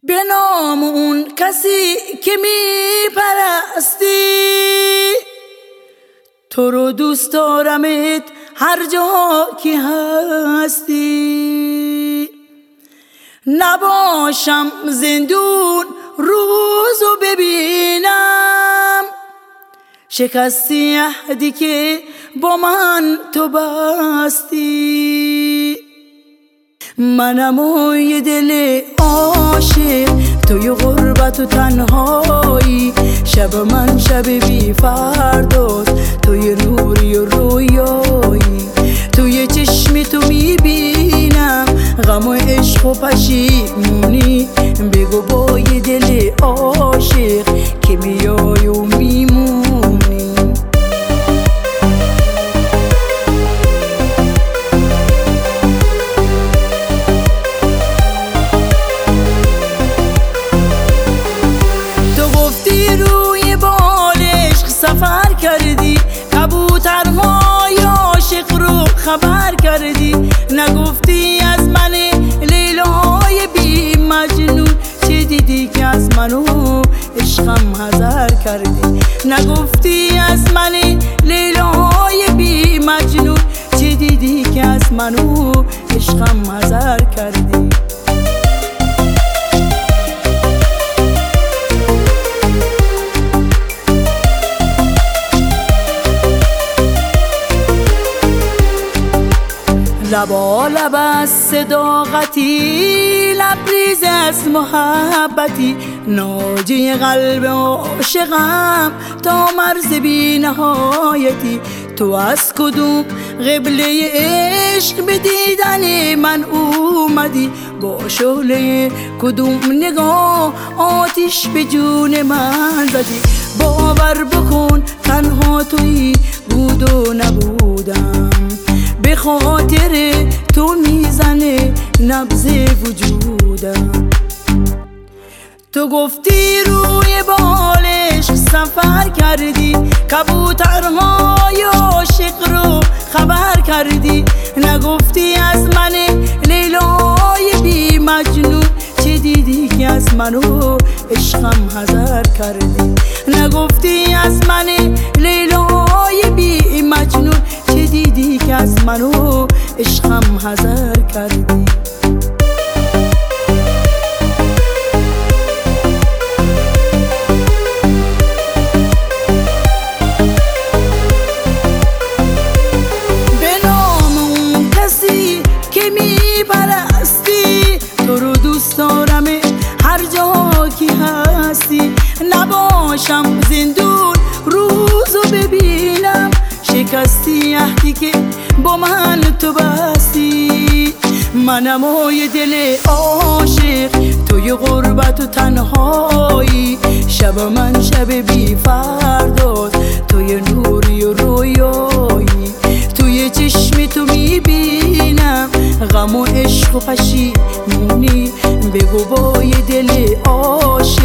به نام اون کسی که میپرستی، تو رو دوست دارمت هر جا که هستی. نباشم زندون روزو ببینم، شکستی عهدی که با من تو بستی. منم و یه دل عاشق، توی غربت و تنهایی، شب من شب بی فرداست، توی نوری و رویایی. توی چشم تو میبینم غم و عشق و پشیمونی، بگو با یه دل عاشق که میای و میمونی. سفر کردی کبوترهای عاشق رو خبر کردی، نگفتی از من لیلای بی مجنون، چه دیدی که از منو عشقم حذر کردی. نگفتی از من لیلای بی مجنون، چه دیدی که از منو عشقم حذر کردی. لبا لب از صداقتی، لبریز از محبتی، ناجی قلب عاشقم تا مرز بی نهایتی. تو از کدوم قبله عشق به دیدن من اومدی، با شعله کدوم نگاه آتیش به جون من زدی. باور بکن تنها تویی بود و نبودم، به خاطر تو میزنه نبض وجودم. تو گفتی روی بالش سفر کردی، کبوترهای عاشق رو خبر کردی. نگفتی از من لیلای بی مجنون، چه دیدی که از منو عشقم حذر کردی. نگفتی از من لیلای بی مجنون، چه دیدی که از منو عشقم حذر کردی. به نام اون کسی که میپرستی، تو رو دوست دارم هر جا که هستی. نباشم زندون روزو ببینم، شکستی عهدی که با من تو بستی. منم و یه دل عاشق، توی غربت و تنهایی، شب من شب بی فرداست، توی نوری و رویایی. توی چشم تو میبینم غم و عشق و پشیمونی، بگو با یه دل عاشق